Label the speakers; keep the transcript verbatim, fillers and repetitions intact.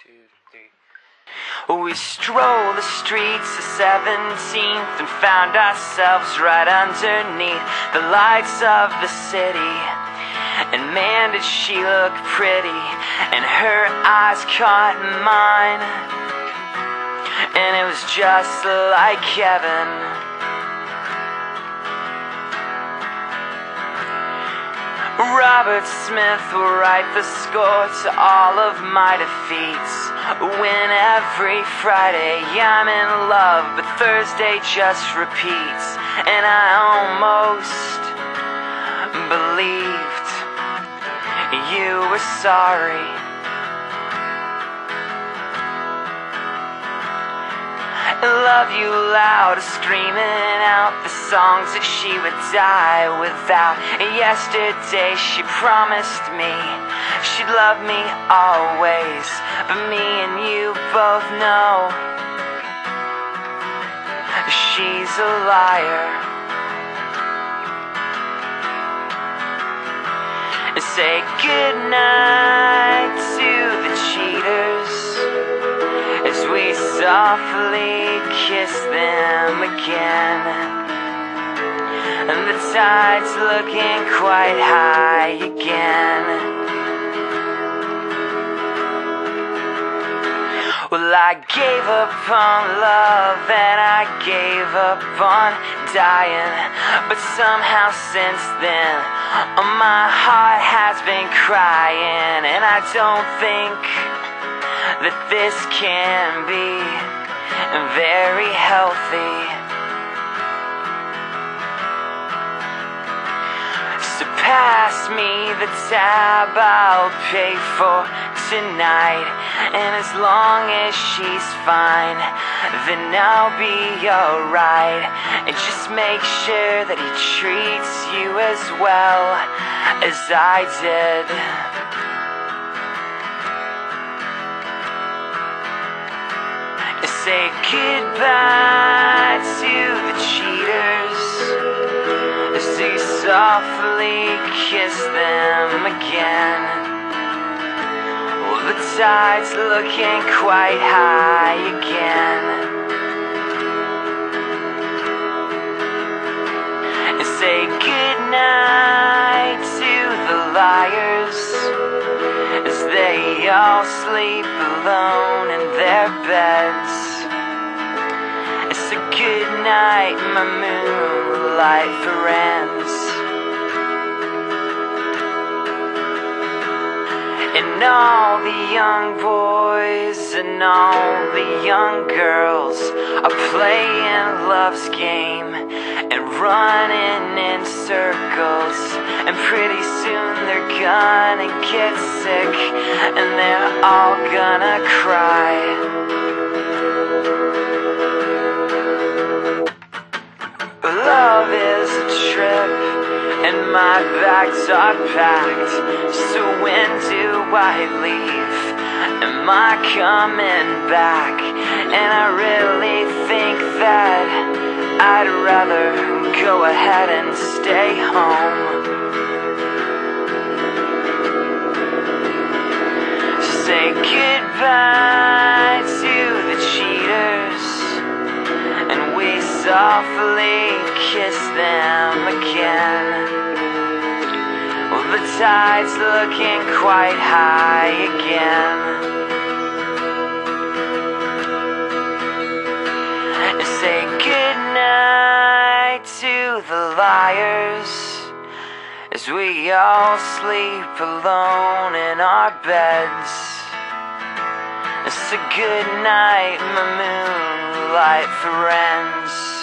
Speaker 1: two, three.
Speaker 2: We strolled the streets of seventeenth and found ourselves right underneath the lights of the city. And man, did she look pretty, and her eyes caught mine. And it was just like heaven. Robert Smith will write the score to all of my defeats. When every Friday I'm in love, but Thursday just repeats. And I almost believed you were sorry. Love you loud, screaming out the songs that she would die without. Yesterday she promised me she'd love me always, but me and you both know she's a liar. Say goodnight to the cheaters as we softly kiss them again. And the tide's looking quite high again. Well, I gave up on love and I gave up on dying, but somehow since then my heart has been crying. And I don't think that this can be very healthy. So pass me the tab, I'll pay for tonight. And as long as she's fine, then I'll be alright. And just make sure that he treats you as well as I did. Say goodbye to the cheaters as you softly kiss them again. Well, the tide's looking quite high again. And say goodnight to the liars as they all sleep alone in their beds. It's a good night, my moonlight friends. And all the young boys and all the young girls are playing love's game and running in circles. And pretty soon they're gonna get sick and they're all gonna cry. Love is a trip and my bags are packed. So when do I leave? Am I coming back? And I really think that I'd rather go ahead and stay home. Say goodbye to the cheaters and we softly kiss them again. Well, the tide's looking quite high again. And say goodnight to the liars as we all sleep alone in our beds. It's a good night, my moonlight friends.